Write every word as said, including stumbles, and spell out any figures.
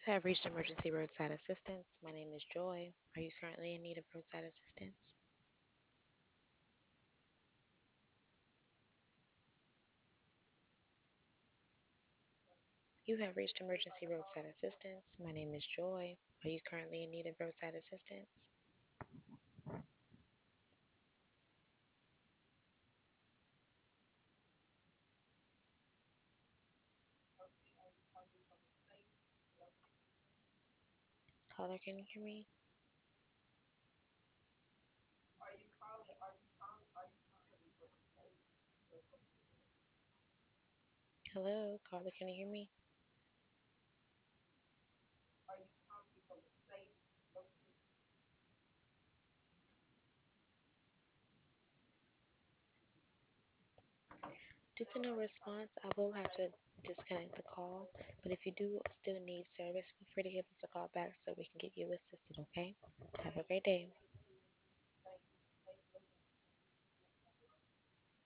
You have reached emergency roadside assistance. My name is Joy. Are you currently in need of roadside assistance? You have reached emergency roadside assistance. My name is Joy. Are you currently in need of roadside assistance? Caller, can you hear me? Hello, caller, can you hear me? Due to no response, I will have to disconnect the call. But if you do still need service, feel free to give us a call back so we can get you assisted, okay? Have a great day.